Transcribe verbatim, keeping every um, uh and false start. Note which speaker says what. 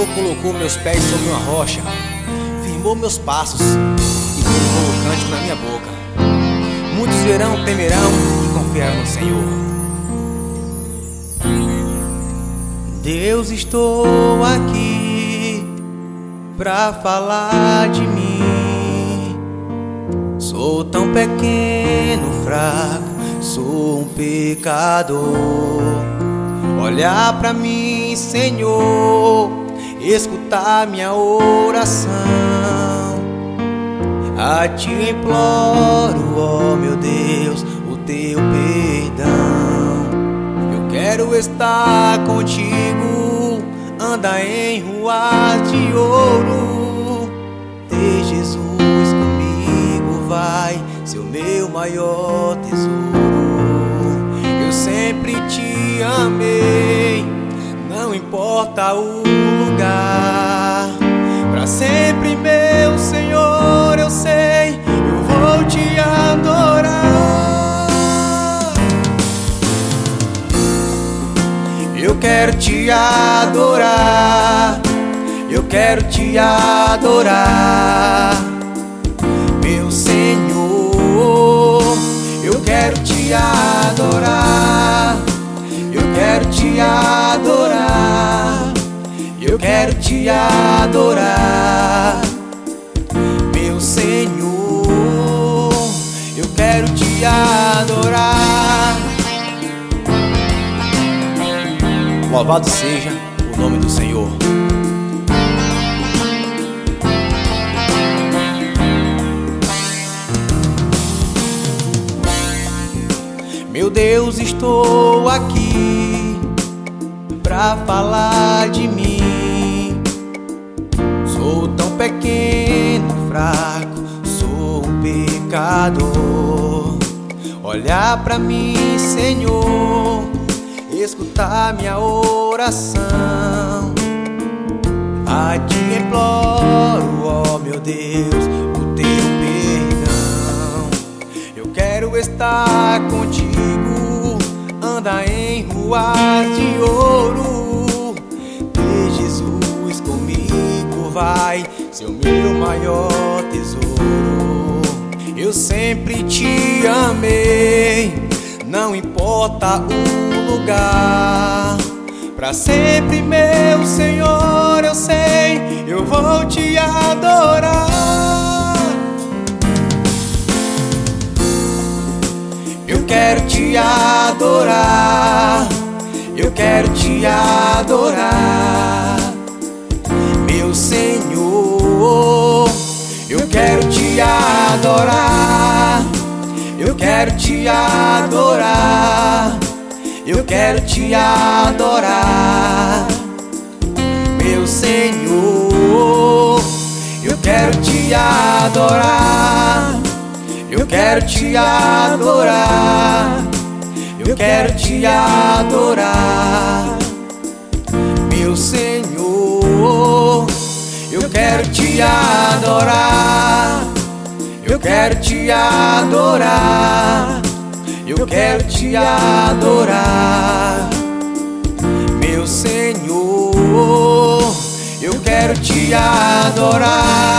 Speaker 1: Senhor colocou meus pés sobre uma rocha, firmou meus passos e colocou o cântico na minha boca. Muitos verão, temerão e confiarão no Senhor. Deus, estou aqui pra falar de mim. Sou tão pequeno, fraco, sou um pecador. Olhar pra mim, Senhor, escutar minha oração. A Ti imploro, ó meu Deus, o Teu perdão. Eu quero estar contigo, andar em ruas de ouro. Ter Jesus comigo vai ser o meu maior tesouro. Eu sempre Te amei, não importa o lugar. Pra sempre, meu Senhor, eu sei, eu vou Te adorar. Eu quero Te adorar, eu quero Te adorar, meu Senhor. Eu quero Te adorar, eu quero Te adorar, eu quero Te adorar, meu Senhor. Eu quero Te adorar. Louvado seja o nome do Senhor. Meu Deus, estou aqui pra falar de mim. Sou tão pequeno, fraco, sou um pecador. Olhar pra mim, Senhor, escutar minha oração. A Ti imploro, ó meu Deus, o Teu perdão. Eu quero estar contigo, andar em ruas de ouro. Ter Jesus comigo vai ser o meu maior tesouro. Eu sempre Te amei, não importa o lugar. Pra sempre, meu Senhor, eu sei, eu vou Te adorar. Eu quero Te adorar, eu quero Te adorar, meu Senhor. Eu quero Te adorar, eu quero Te adorar, eu quero Te adorar, meu Senhor. Eu quero Te adorar, eu quero Te adorar, eu quero Te adorar, meu Senhor. Eu quero Te adorar, eu quero Te adorar, eu quero Te adorar, meu Senhor. Eu quero Te adorar.